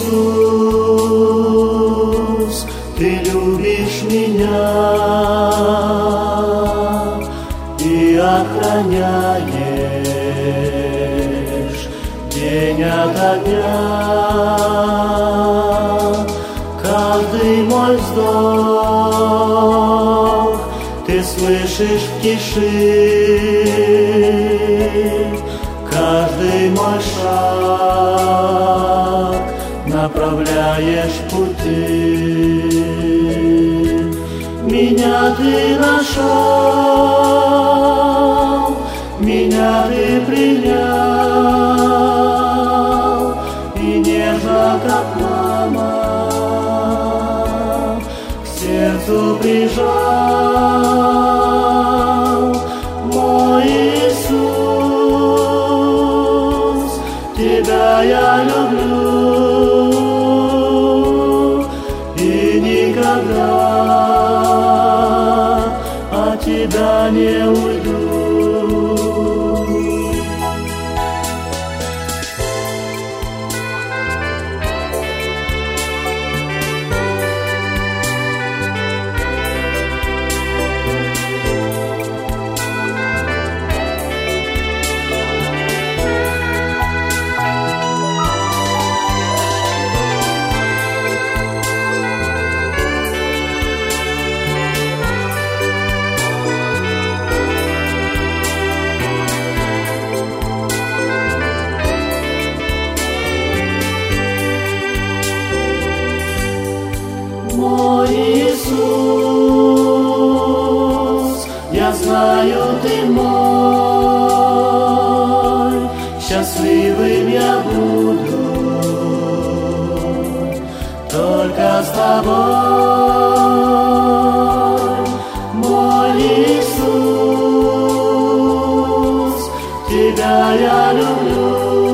Иисус, Ты любишь меня и охраняешь день ото дня. Каждый мой вздох Ты слышишь в тиши, каждый мой шаг направляешь пути. Меня Ты нашел, меня Ты принял, и нежно, как мама, к сердцу прижал. Мой Иисус, Тебя я люблю и никогда от Тебя не уйду. Мой Иисус, я знаю, Ты мой, счастливым я буду только с Тобой. Мой Иисус, Тебя я люблю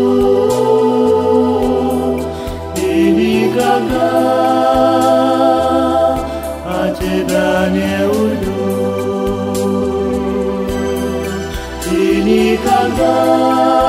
и никогда от Тебя не уйду и никогда